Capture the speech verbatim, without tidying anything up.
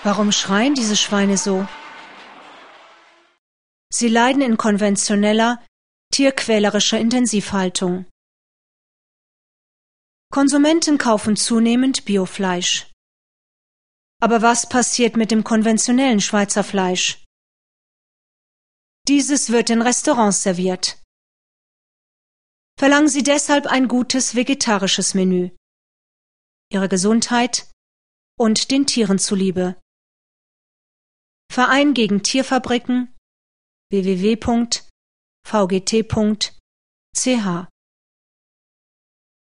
Warum schreien diese Schweine so? Sie leiden in konventioneller, tierquälerischer Intensivhaltung. Konsumenten kaufen zunehmend Biofleisch. Aber was passiert mit dem konventionellen Schweizer Fleisch? Dieses wird in Restaurants serviert. Verlangen Sie deshalb ein gutes vegetarisches Menü. Ihrer Gesundheit und den Tieren zuliebe. Verein gegen Tierfabriken w w w punkt v g t punkt c h